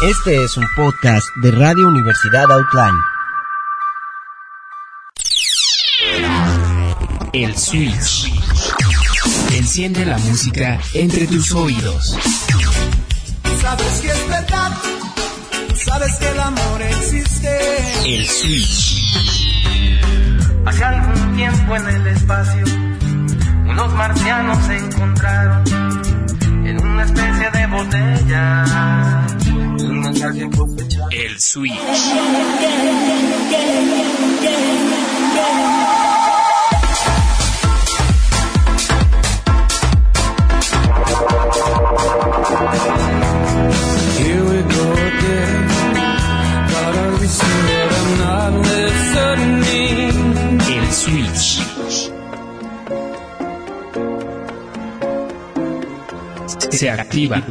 Este es un podcast de Radio Universidad Outline. El Switch. Enciende la música entre tus oídos. Sabes que es verdad, sabes que el amor existe. El Switch. Hace algún tiempo en el espacio, unos marcianos se encontraron en una especie de botella. El Switch. Here we go again. Gotta be sure I'm not listening. El Switch. Se activa.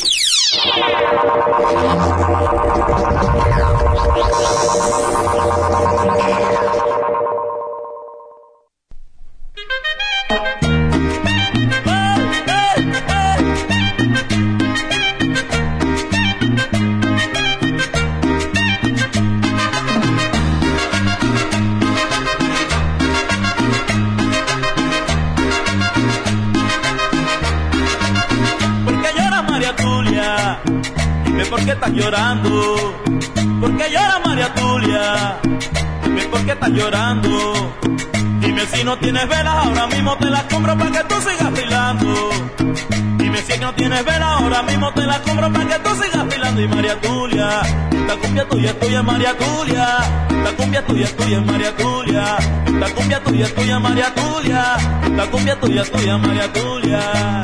¿Por qué estás llorando? ¿Por qué llora María Tulia? Dime por qué estás llorando. Dime si no tienes velas, ahora mismo te las compro para que tú sigas bailando. Dime si no tienes velas, ahora mismo te las compro para que tú sigas bailando. Y María Tulia, esta cumbia tuya es tuya, María Tulia. Esta cumbia tuya es tuya, María Tulia. Esta cumbia tuya es tuya, María Tulia. Esta cumbia tuya es tuya, María Tulia.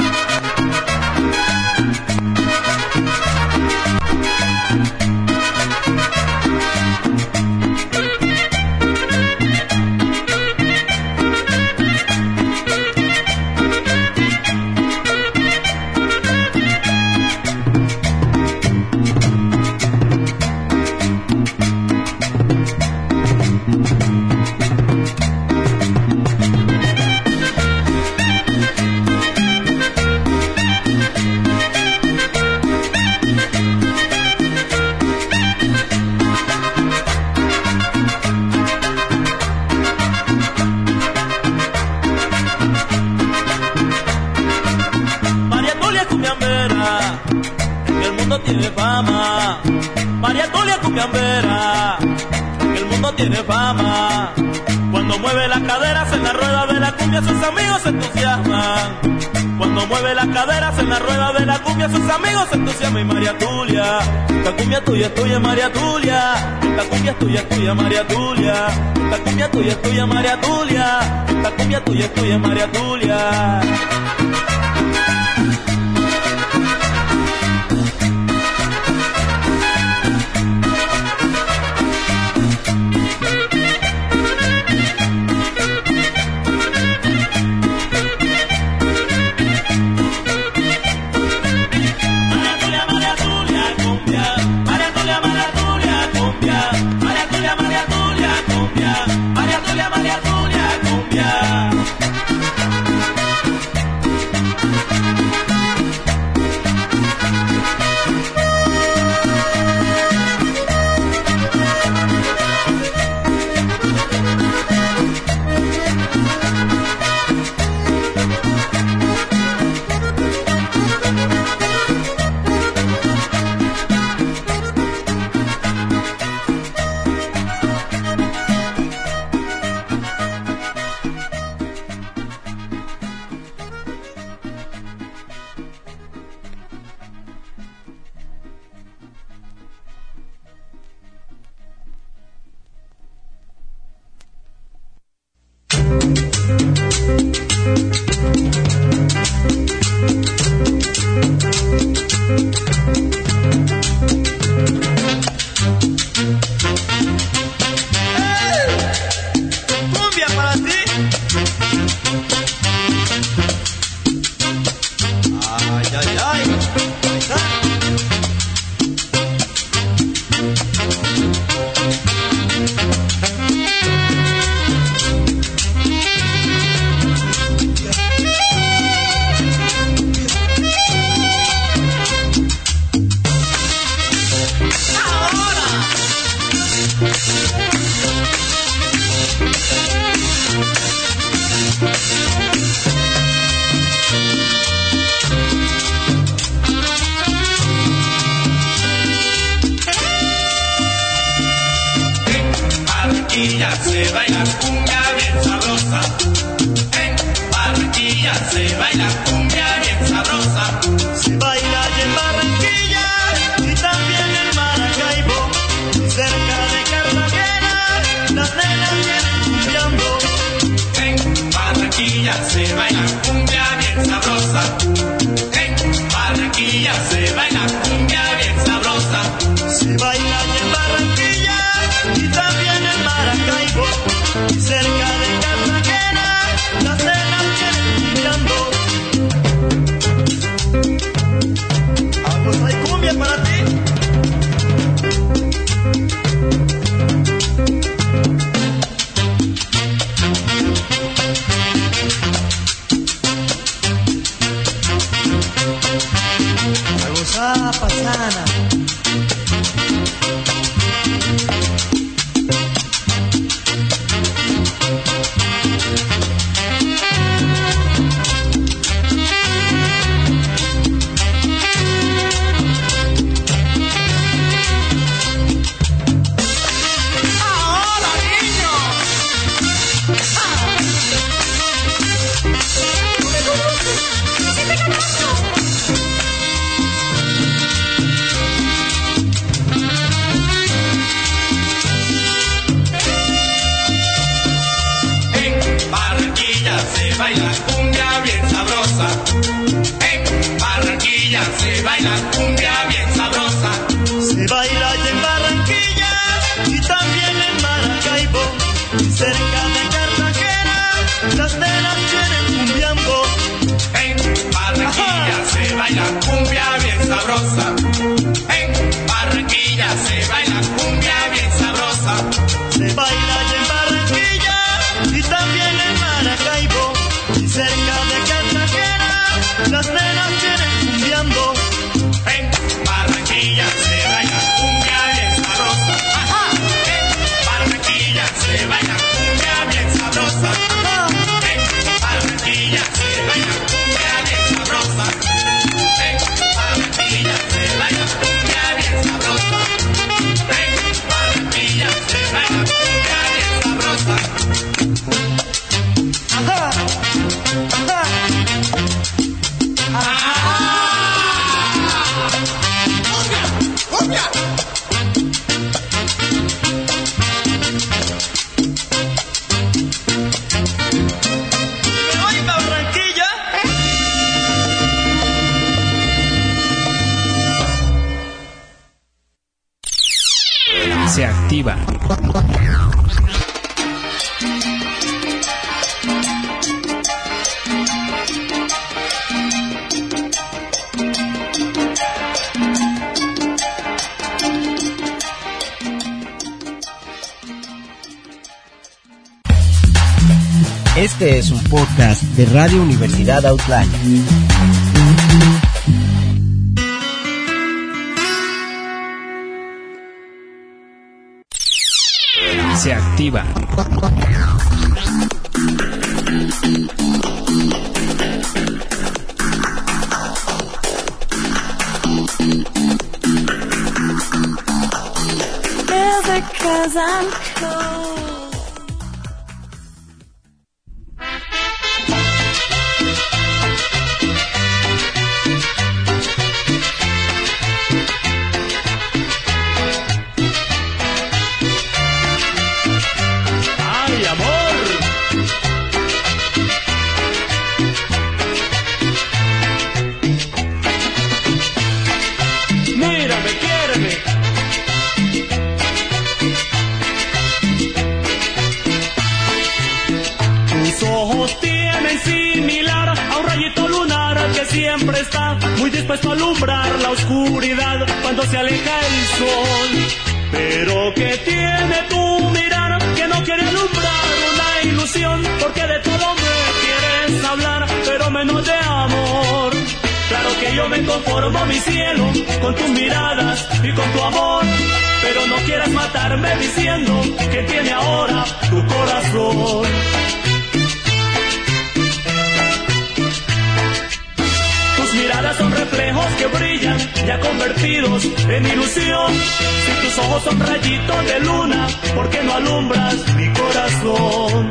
Tiene fama, María Tulia cumbiambera, que el mundo tiene fama. Cuando mueve las caderas en la rueda de la cumbia, sus amigos se entusiasman. Cuando mueve las caderas en la rueda de la cumbia, sus amigos se entusiasman. Y María Tulia, esta cumbia tuya es tuya, María Tulia. Esta cumbia tuya es tuya, María Tulia. Esta cumbia tuya es tuya, María Tulia. Esta cumbia tuya es tuya, María Tulia. se baila cumbia bien sabrosa. En Barranquilla se baila cumbia bien sabrosa. Se baila allí en Barranquilla y también en Maracaibo. Cerca de Cartagena las nenas vienen cumbiando. En Barranquilla se baila cumbia bien sabrosa. En Barranquilla se baila cumbia bien sabrosa. Se baila allí en Barranquilla y también en Maracaibo. Cerca de Cartagena las nenas vienen cumbiando. Ah, pues hay cumbia para ti. A gozar, pasana. Se baila cumbia bien sabrosa. En Barranquilla se baila cumbia bien sabrosa. Se baila allí en Barranquilla y también en Maracaibo. Cerca de Cartagena las nenas vienen cumbiando. En Barranquilla se baila cumbia bien sabrosa. En Barranquilla se baila cumbia bien sabrosa. Se baila allí en Barranquilla y también en Maracaibo. Cerca de Cartagena las nenas vienen cumbiando. En Barranquilla se baila cumbia bien sabrosa. Ajá. En Barranquilla se baila cumbia bien sabrosa. Ajá. En Barranquilla se baila cumbia bien sabrosa. En Barranquilla se baila cumbia bien sabrosa. En Barranquilla se baila cumbia bien sabrosa. Ajá. Se activa. Este es un podcast de Radio Universidad Outline. Se activa. Because I'm cold. Siempre está muy dispuesto a alumbrar la oscuridad cuando se aleja el sol. Pero que tiene tu mirar que no quiere alumbrar una ilusión, porque de todo me quieres hablar, pero menos de amor. Claro que yo me conformo, mi cielo, con tus miradas y con tu amor, pero no quieras matarme diciendo que tiene ahora tu corazón. Tus miradas son reflejos que brillan ya convertidos en ilusión. Si tus ojos son rayitos de luna, ¿por qué no alumbras mi corazón?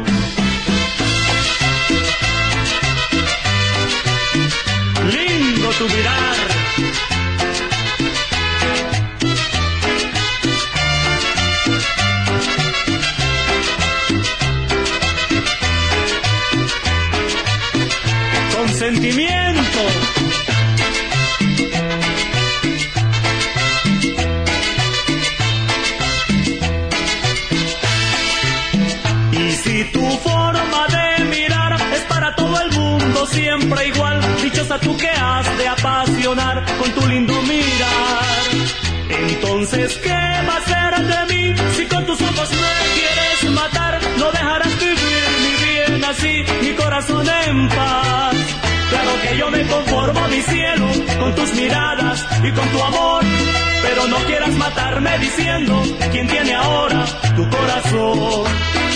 Lindo tu mirar, con sentimiento. Y si tu forma de mirar es para todo el mundo siempre igual, dichosa tú que has de apasionar con tu lindo mirar. Entonces, ¿qué va a ser de mí si con tus ojos me quieres matar? No dejarás vivir mi bien así, mi corazón en paz. Claro que yo me conformo, mi cielo, con tus miradas y con tu amor, pero no quieras matarme diciendo quién tiene ahora tu corazón.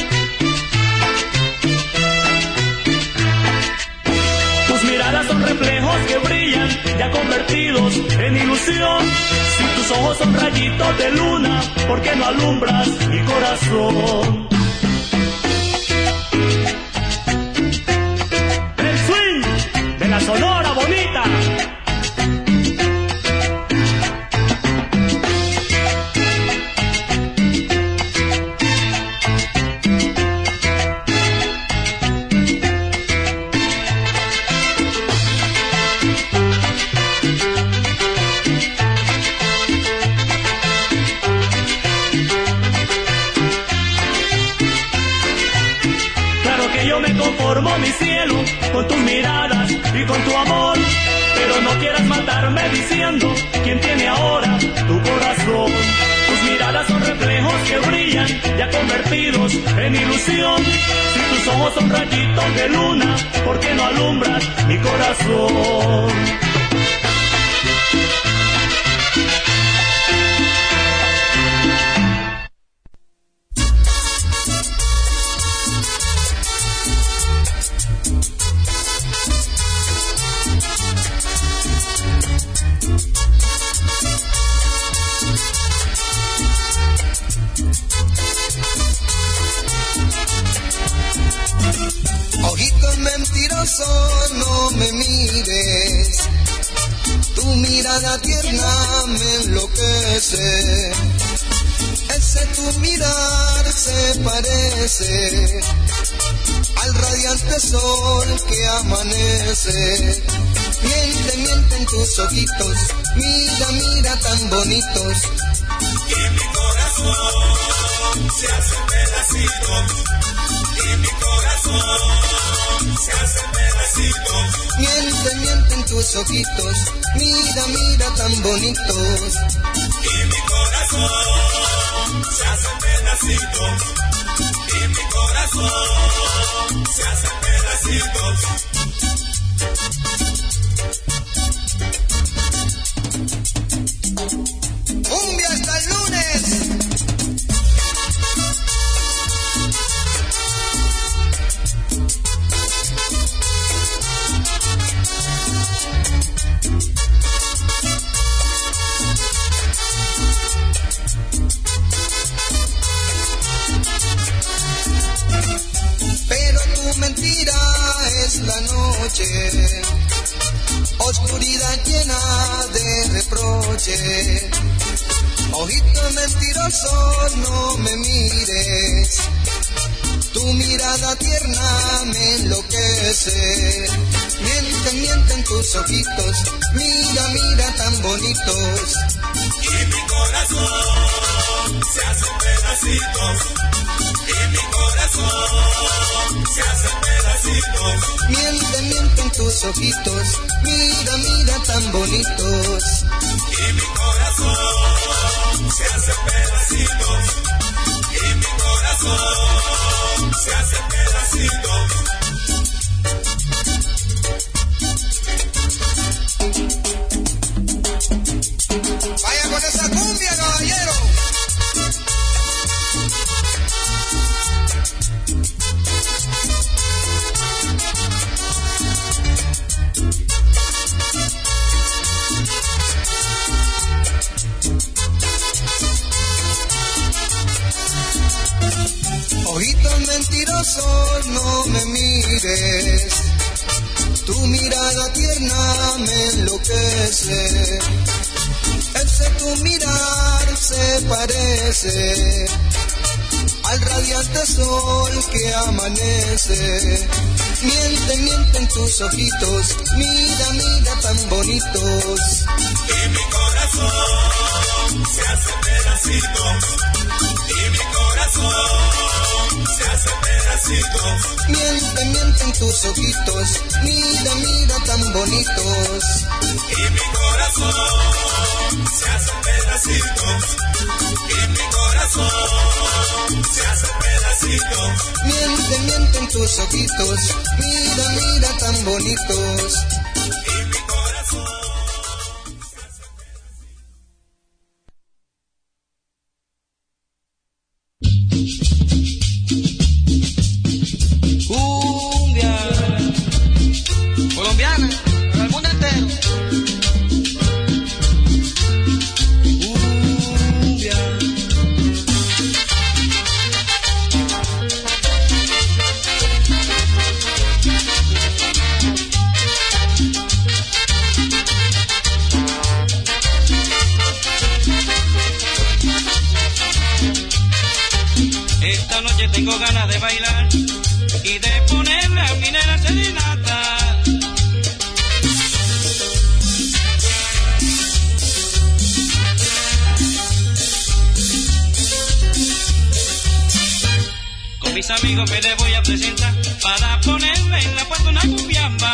Tus miradas son reflejos que brillan, ya convertidos en ilusión. Si tus ojos son rayitos de luna, ¿por qué no alumbras mi corazón? El swing de la Sonora Bonita. Conformo mi cielo con tus miradas y con tu amor, pero no quieras matarme diciendo quién tiene ahora tu corazón. Tus miradas son reflejos que brillan, ya convertidos en ilusión. Si tus ojos son rayitos de luna, ¿por qué no alumbras mi corazón? Ojito mentiroso, no me mires, tu mirada tierna me enloquece. Ese tu mirar se parece al radiante sol que amanece. Miente, miente en tus ojitos, mira, mira tan bonitos. Y mi corazón se hace pedacito. Y mi corazón se hace pedacito. Miente, miente en tus ojitos, mira, mira tan bonitos. Y mi corazón se hace pedacito. Y mi corazón se hace pedacito. ¡Cumbia hasta el lunes! Pero tu mentira es la noche, oscuridad llena de reproche. Ojito mentiroso, no me mires, tu mirada tierna me enloquece. Miente, miente en tus ojitos, mira, mira tan bonitos. Y mi corazón se hace pedacitos. Y mi corazón se hace pedacitos. Miente, miente en tus ojitos, mira, mira tan bonitos. Y mi corazón se hace pedacitos. Y mi corazón se hace pedacitos. Vaya con esa cumbia, caballero. corazón, no me mires. Tu mirada tierna me enloquece. Ese tu mirar se parece al radiante sol que amanece. Miente, miente en tus ojitos, mira, mira tan bonitos. Y mi corazón se hace pedacitos. Y mi corazón se hace pedacitos. Miente, miente en tus ojitos, mira, mira tan bonitos. Y mi corazón se hace pedacitos. Y mi corazón se hace pedacitos. Miente, miente en tus ojitos, mira, mira tan bonitos. Y mi corazón. Cumbia colombiana para el mundo entero. Cumbia. Esta noche tengo ganas de bailar y de ponerle a mi nena serenata. Con mis amigos me le voy a presentar para ponerle en la puerta una cumbiamba.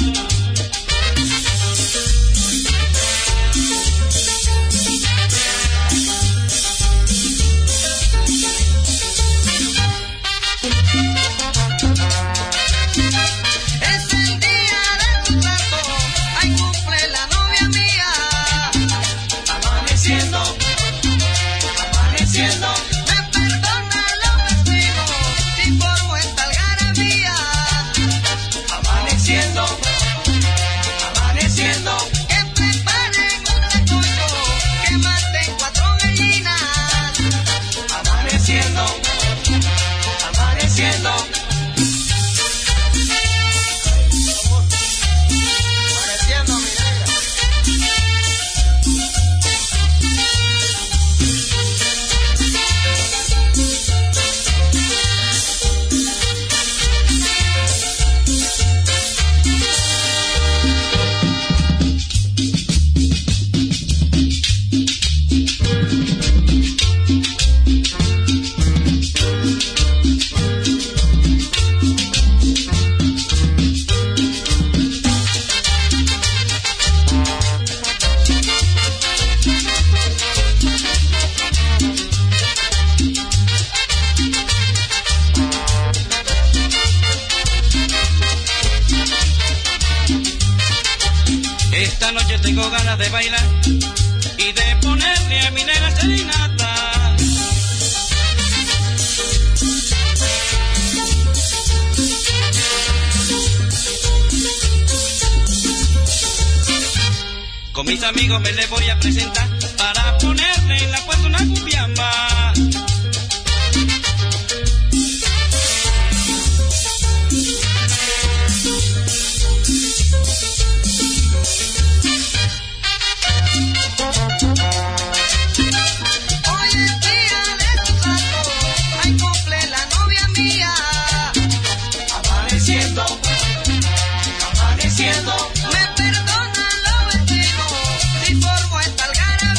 Esta noche tengo ganas de bailar y de ponerle a mi nena serenata. Con mis amigos me le voy a presentar para ponerle en la puerta una cumbiamba. Me perdonan los vecinos si formo esta algarabía.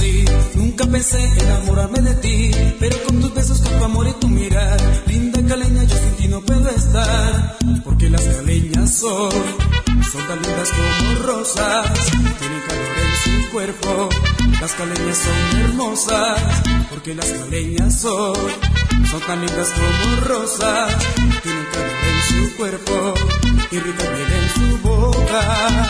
conocí, nunca pensé enamorarme de ti, pero con tus besos, con tu amor y tu mirar, linda caleña, yo sin ti no puedo estar, porque las caleñas son tan lindas como rosas, tienen calor en su cuerpo, las caleñas son hermosas, porque las caleñas son tan lindas como rosas, tienen calor en su cuerpo y rica miel en su boca.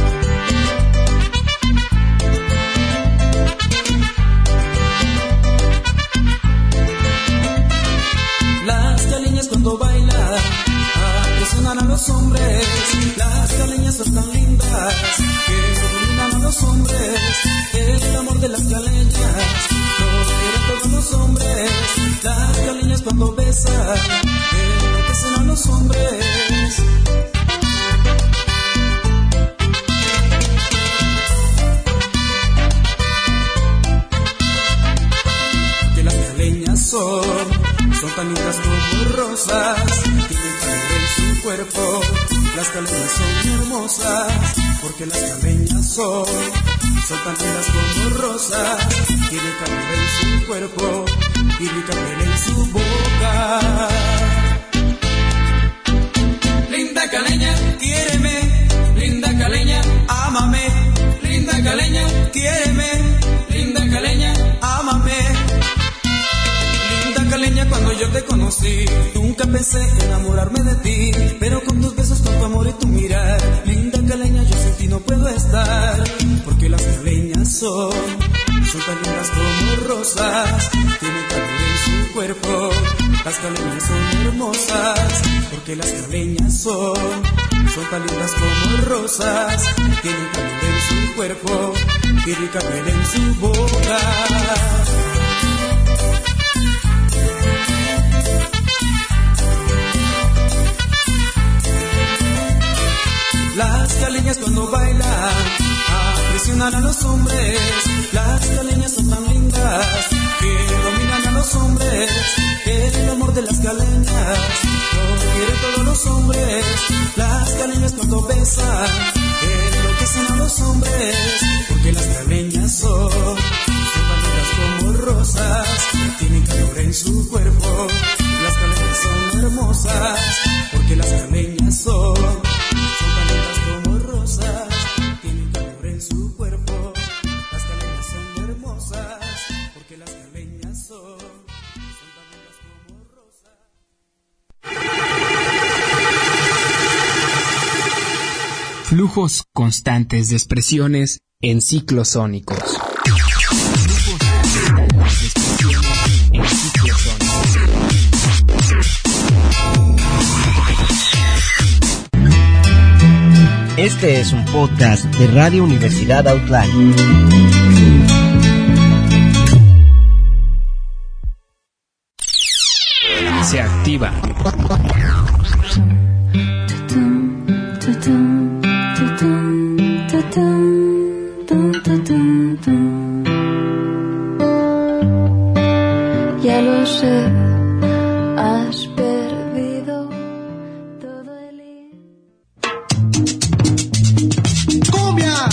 Las caleñas cuando bailan impresionan a los hombres, las caleñas son tan lindas que dominan a los hombres, el amor de las caleñas lo quieren todos los hombres, las caleñas cuando besan enloquecen a los hombres. Que las caleñas son tan lindas como rosas, tienen calor en su cuerpo, las caleñas son hermosas, porque las caleñas son tan lindas como rosas, tienen calor en su cuerpo y rica miel en su boca. Linda caleña, quiéreme, linda caleña, ámame, linda caleña, quiéreme, linda caleña, ámame. Linda caleña, cuando yo te conocí, nunca pensé enamorarme de ti, pero con tus besos, con tu amor y tu mirar, linda caleña, yo sin ti no puedo estar, porque las caleñas son tan lindas como rosas, tienen calor en su cuerpo, las caleñas son hermosas, porque las caleñas son tan lindas como rosas, tienen calor en su cuerpo y rica miel en su boca. Las caleñas cuando bailan presionan a los hombres, las caleñas son tan lindas que dominan a los hombres, el amor de las caleñas lo quieren todos los hombres, las caleñas cuando besan enloquecen a los hombres, porque las caleñas son tan lindas como rosas, tienen calor en su cuerpo, las caleñas son hermosas, porque las caleñas son tan lindas como rosas, tienen calor en su cuerpo, las caleñas son hermosas, porque las caleñas son tan lindas como rosas. Flujos constantes de expresiones en ciclos sónicos. Este es un podcast de Radio Universidad Outline. Se activa. Ya lo sé, has perdido todo el hilo. ¡Cumbia!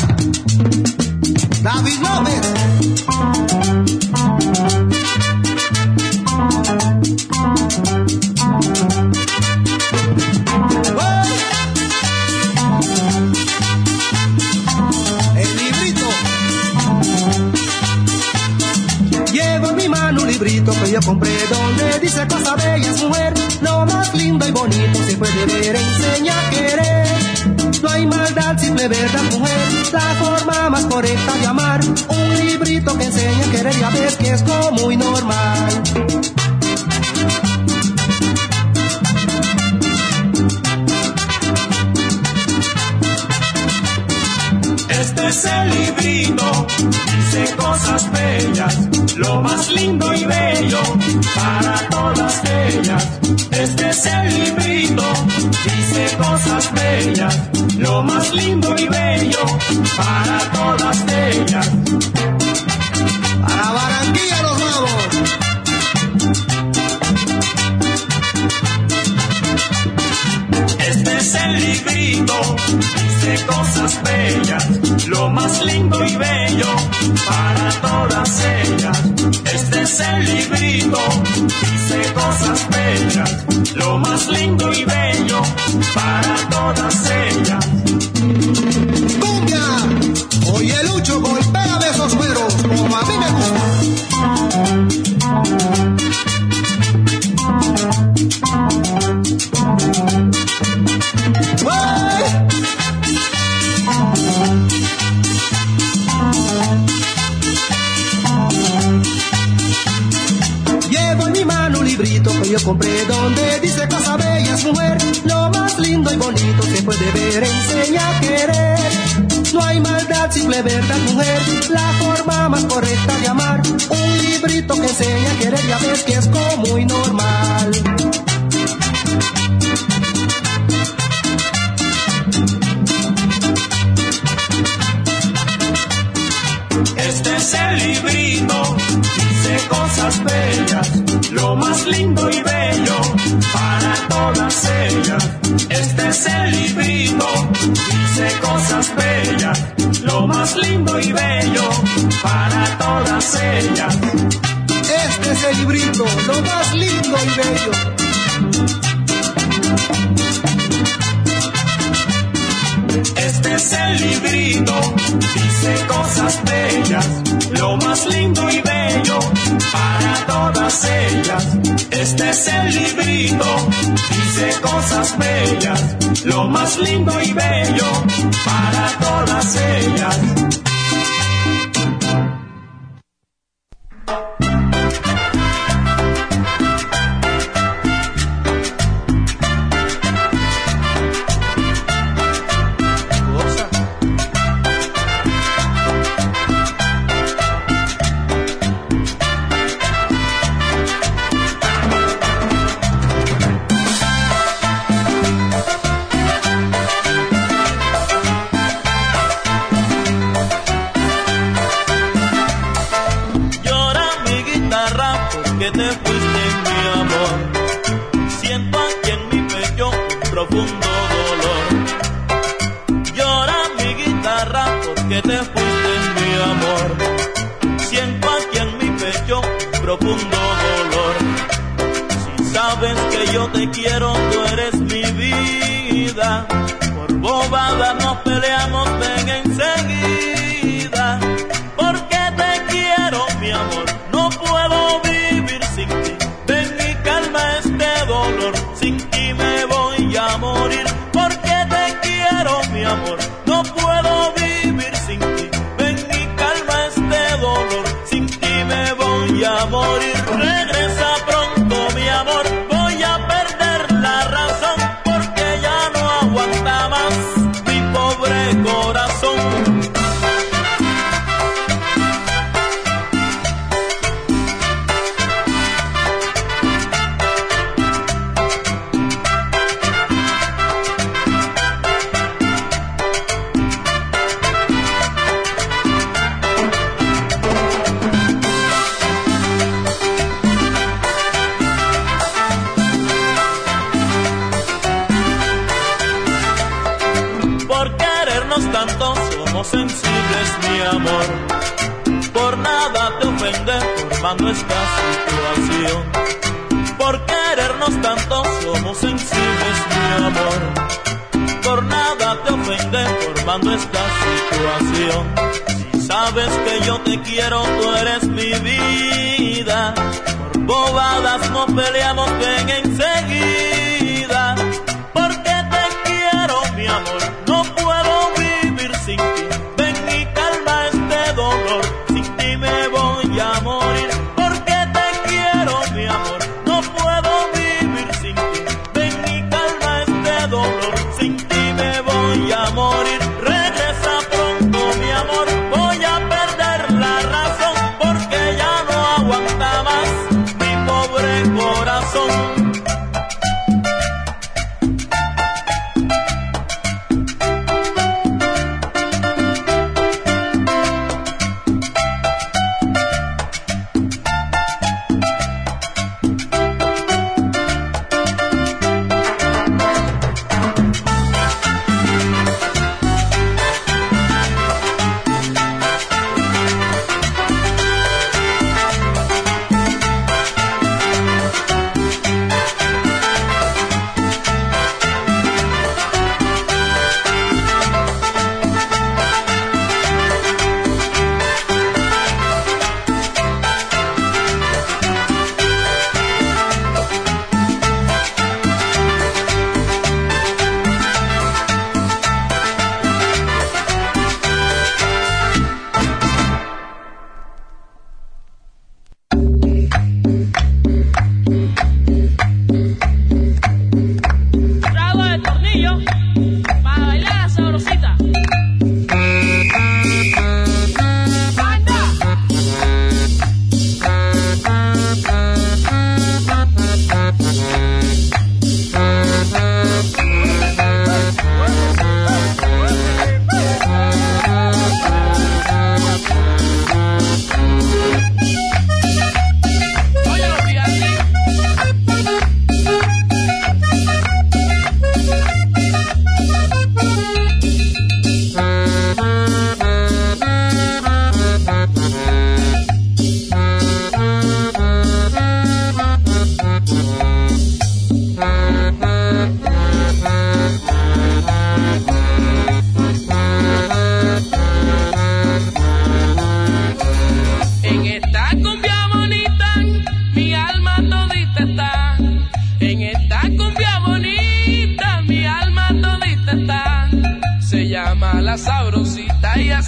David López. El librito. Llevo en mi mano un librito que yo compré donde dice cosas bellas, mujer. Lo más lindo y bonito se puede ver, enseña a querer. No hay maldad, simple verdad, mujer, la forma más correcta de amar. Un librito que enseña a querer, ya ves que es como muy normal. Este es el librito, dice cosas bellas, lo más lindo y bello para todas ellas. Este es el librito, dice cosas bellas, lo más lindo y bello para todas ellas. Para Barranquilla nos vamos. Este es el librito, dice cosas bellas, lo más lindo y bello para para todas ellas. Este es el librito, dice cosas bellas, lo más lindo y bello para todas ellas. ¡Cumbia! Oye Lucho, golpéame esos cueros como a mí me gusta. Llevo en mi mano un librito que yo compré donde dice cosas bellas, mujer. Lo más lindo y bonito se puede ver, enseña a querer. No hay maldad, simple verdad, mujer, la forma más correcta de amar. Un librito que enseña a querer, ya ves que es como muy normal. Este es el librito, dice cosas bellas, lo más lindo y bello para todas ellas. Este es el librito, dice cosas bellas, lo más lindo y bello para todas ellas. Este es el librito, lo más lindo y bello. Este es el librito, dice cosas bellas, lo más lindo y bello para todas ellas. Este es el librito, dice cosas bellas, lo más lindo y bello para todas ellas. Profundo dolor. Si sabes que yo te quiero, tú eres mi vida. Por bobada nos peleamos, ven enseguida. Porque te quiero, mi amor, no puedo vivir sin ti. Ven y calma este dolor, sin ti me voy a morir. Porque te quiero, mi amor, no puedo vivir sin ti. Ven y calma este dolor, sin ti me voy a morir. Regresa pronto, mi amor, voy a perder la razón, porque ya no aguanta más mi pobre corazón. Sensibles, mi amor, por nada te ofendes formando esta situación. Por querernos tanto somos sensibles, mi amor, por nada te ofendes formando esta situación. Si sabes que yo te quiero, tú eres mi vida. Por bobadas nos peleamos, ven enseguida. Porque te quiero, mi amor, no puedo vivir sin ti. Ven y calma este dolor, sin ti me voy a morir. Porque te quiero, mi amor, no puedo vivir sin ti. Ven y calma este dolor, sin ti me voy a morir. Regresa pronto, mi amor, voy a perder la razón, porque ya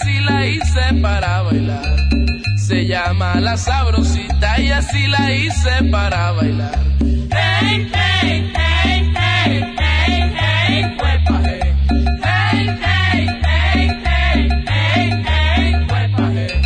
así la hice para bailar. Se llama La Sabrosita y así la hice para bailar. Hey, hey, hey, hey, hey, hey, huepa, hey. Hey, hey, hey, hey, hey, hey, huepa, hey.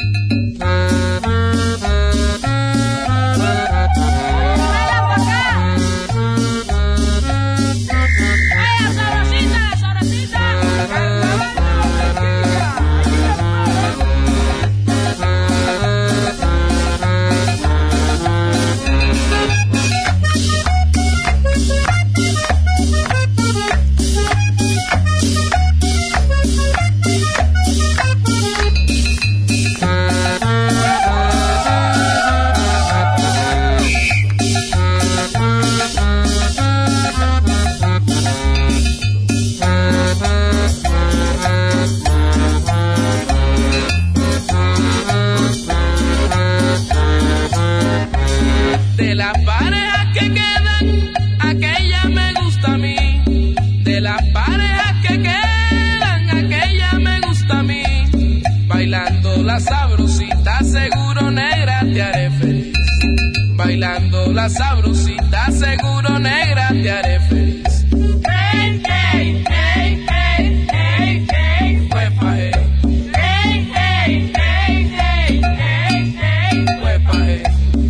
De las parejas que quedan, aquella me gusta a mí. De las parejas que quedan, aquella me gusta a mí. Bailando la sabrosita, seguro negra te haré feliz. Bailando la sabrosita, seguro negra te haré feliz. Hey, hey, hey, hey, hey, hey, huepa, hey. Hey, hey, hey, hey, hey, hey, huepa, hey.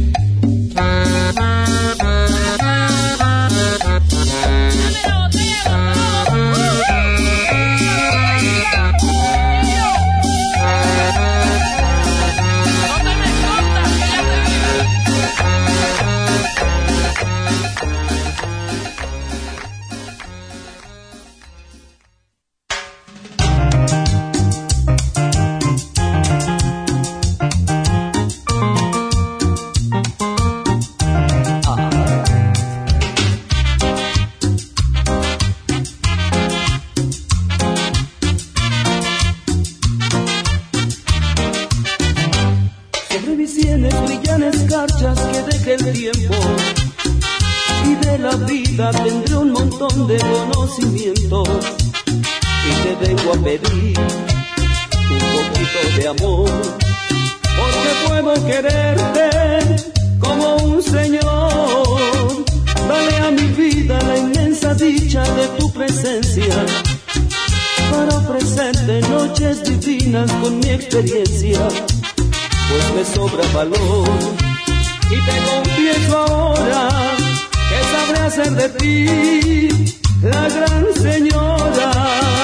Tendré un montón de conocimientos y te vengo a pedir un poquito de amor, porque puedo quererte como un señor. Dale a mi vida la inmensa dicha de tu presencia, para ofrecerte noches divinas con mi experiencia, pues me sobra valor y te confieso ahora que sabré hacer de ti la gran señora.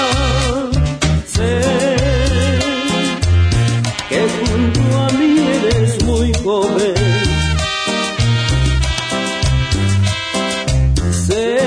Sé que junto a mí eres muy joven. Sé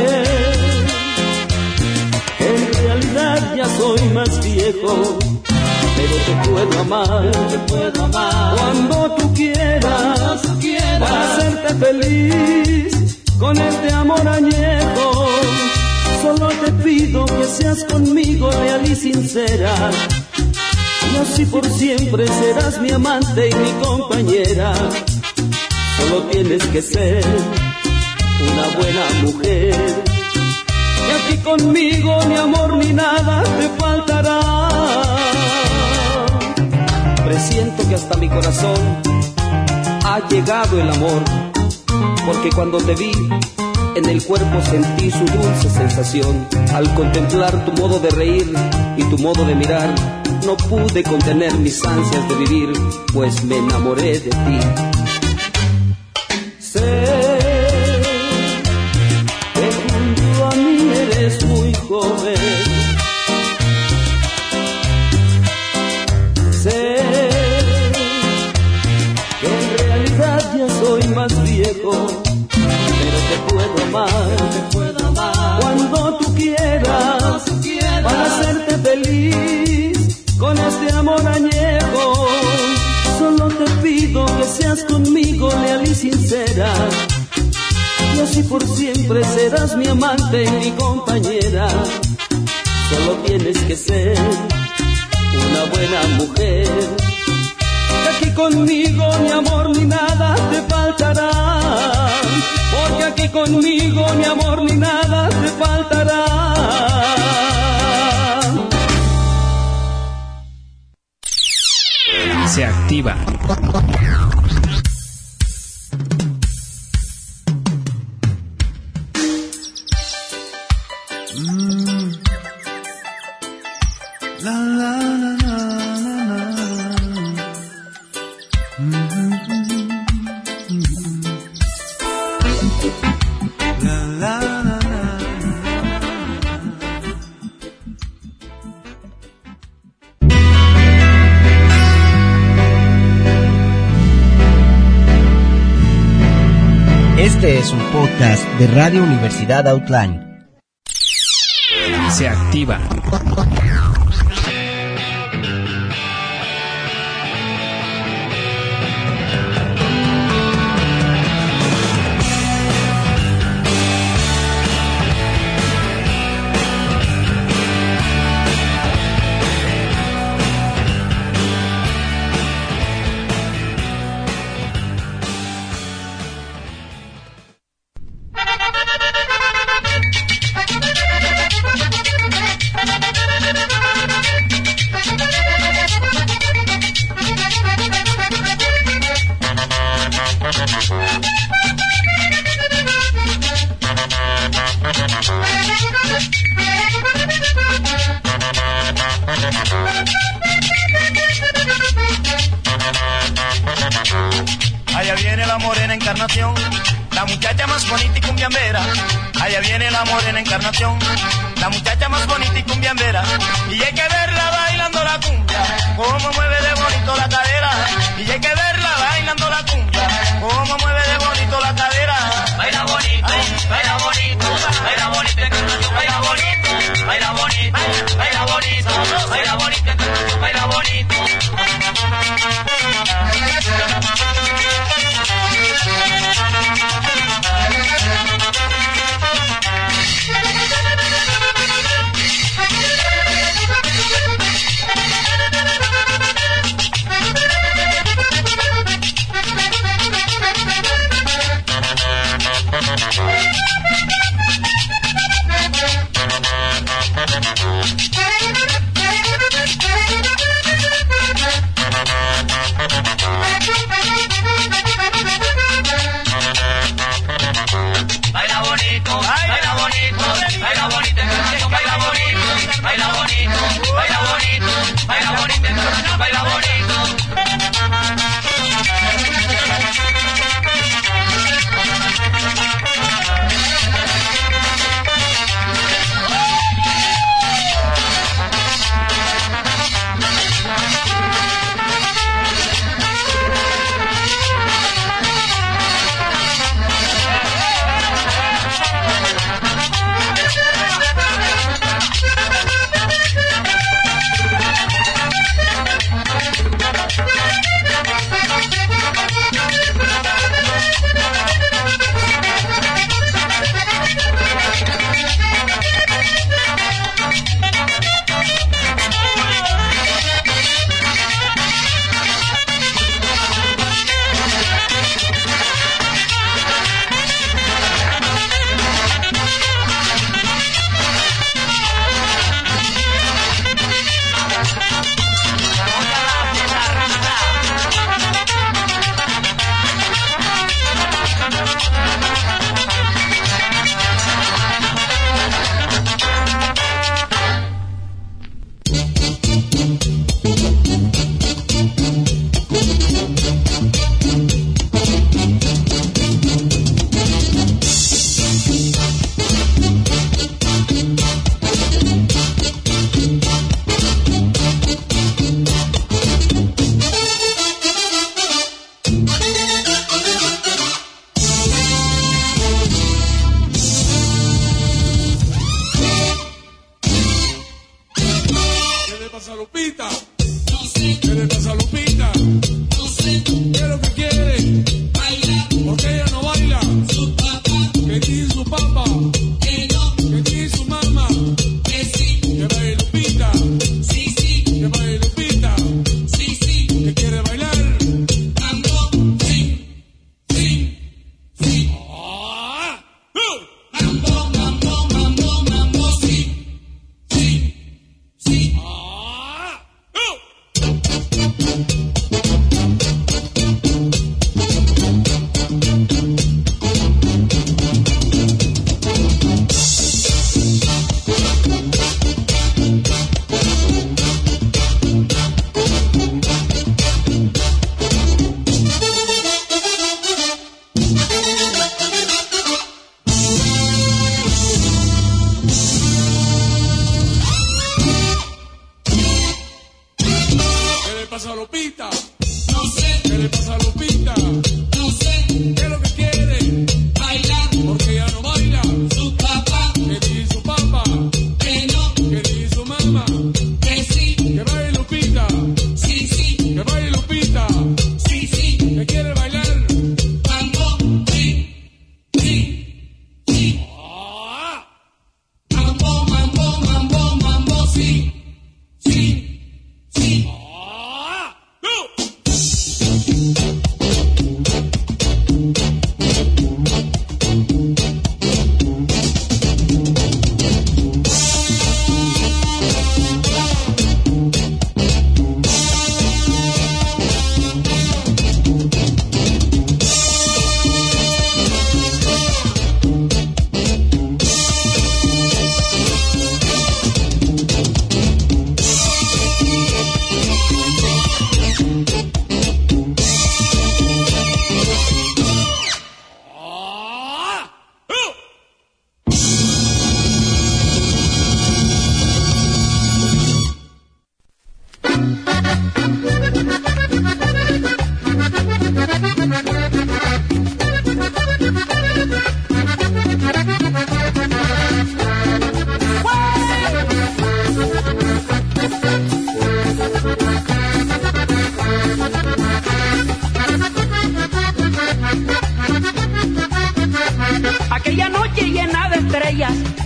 que en realidad ya soy más viejo, pero te puedo amar, cuando tú quieras, para hacerte feliz. Con este amor añejo, solo te pido que seas conmigo leal y sincera, y así por siempre serás mi amante y mi compañera. Solo tienes que ser una buena mujer, y aquí conmigo ni amor ni nada te faltará. Presiento que hasta mi corazón ha llegado el amor, porque cuando te vi, en el cuerpo sentí su dulce sensación. Al contemplar tu modo de reír y tu modo de mirar, no pude contener mis ansias de vivir, pues me enamoré de ti. Sé que junto a mí eres muy joven. Sé que en realidad ya soy más viejo, pero te puedo amar, cuando tú quieras, para hacerte feliz. Con este amor añejo, solo te pido que seas conmigo leal y sincera, y así por siempre serás mi amante y mi compañera. Solo tienes que ser una buena mujer, que aquí conmigo ni amor ni nada te faltará, porque aquí conmigo ni amor ni nada te faltará. activa. Este es un podcast de Radio Universidad Outline. Se activa. Allá viene la morena Encarnación, la muchacha más bonita y cumbiambera. Allá viene la morena Encarnación, la muchacha más bonita y cumbiambera. Y hay que verla bailando la cumbia, como mueve de bonito la cadera. Y hay que verla bailando la cumbia, como mueve de bonito la cadera. Baila bonito, baila bonito, baila bonito, Encarnación, baila bonito, baila bonito, baila bonito, baila bonito, Encarnación, baila bonito.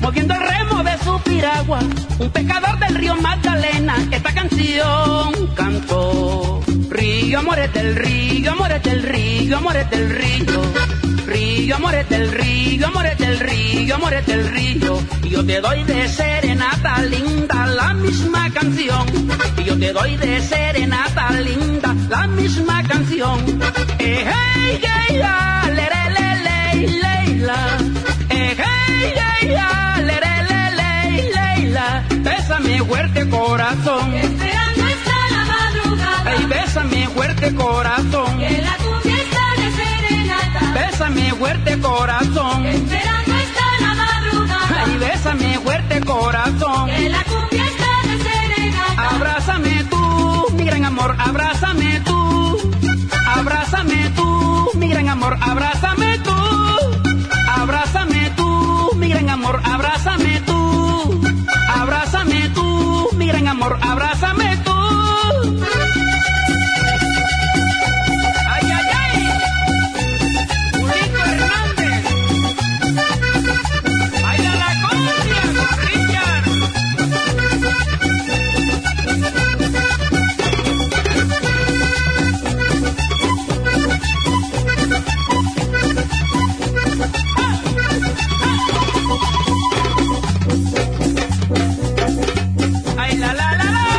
moviendo el remo de su piragua, un pescador del río Magdalena, esta canción cantó. Río, amores del río, amores del río, amores del río. Río, amores del río, amores del río, amores del río. Y yo te doy de serenata linda la misma canción. Y yo te doy de serenata linda la misma canción. Hey, hey, ya, le, Leila. Hey, ya, le, Leila. Bésame fuerte corazón. Esperando está la madrugada. Ay, bésame fuerte corazón. Que la cumbia está de serenata. Bésame fuerte corazón. Esperando está la madrugada. Ay, bésame fuerte corazón. Que la cumbia está de serenata. Abrázame tú, mi gran amor, abrázame tú. Abrázame tú, mi gran amor, abrázame tú. Abrázame tú, mi gran amor, abrázame tú. Abrázame tú, mi gran amor, abrázame tú. Ay, ay, ay. Julito Hernández. Ay, a la cumbia con Richard. Ay, la, la, la, la.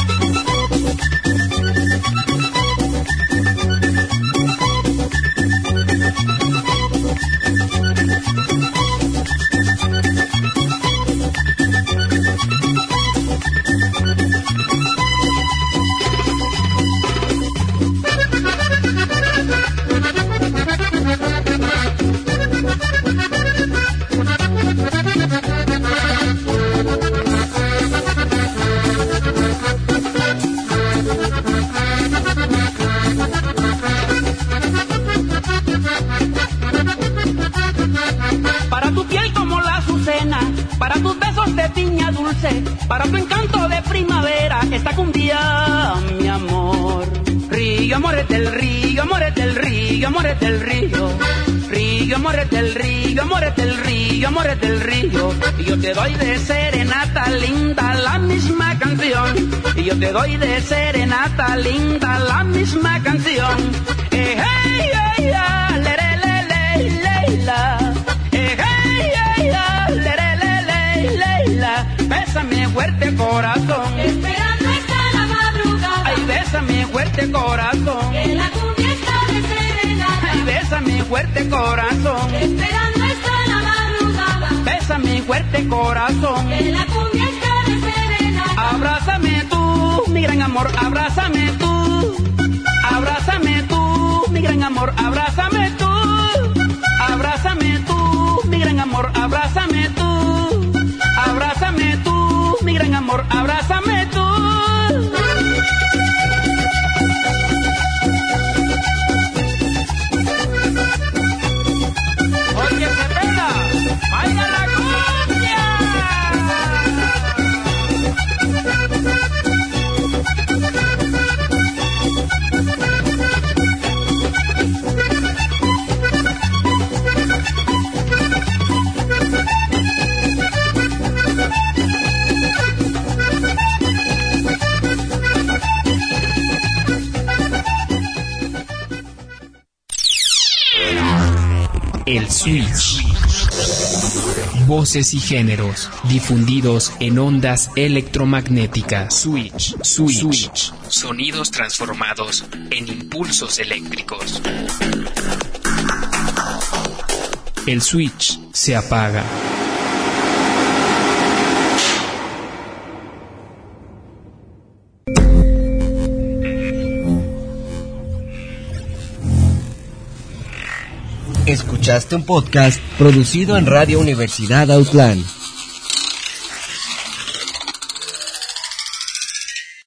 Para tu piel como la azucena, para tus besos de piña dulce, para tu encanto de primavera, esta cumbia, mi amor. Río, amores del río, amores del río, amores del río. Río, amores del río, amores del río, amores del río. Y yo te doy de serenata linda la misma canción. Y yo te doy de serenata linda la misma canción. Hey, hey, hey, le, Leila. Hey, hey, hey, Leila. Bésame fuerte corazón. Esperando está la madrugada. Ay, bésame fuerte corazón. Que la cumbia está de serenata. Ay, bésame fuerte corazón. Esperando está la madrugada. Bésame fuerte corazón. Que la cumbia está de serenata. Abrázame tú, mi gran amor, abrázame tú. Abrázame tú, mi gran amor, abrázame tú. Abrázame tú, mi gran amor, abrázame tú. Abrázame tú, mi gran amor, abrázame tú. Oye, Cepeda, baila la cumbia. El Switch. Voces y géneros difundidos en ondas electromagnéticas. Switch. Sonidos transformados en impulsos eléctricos. El switch se apaga. Escuchaste un podcast producido en Radio Universidad Outland.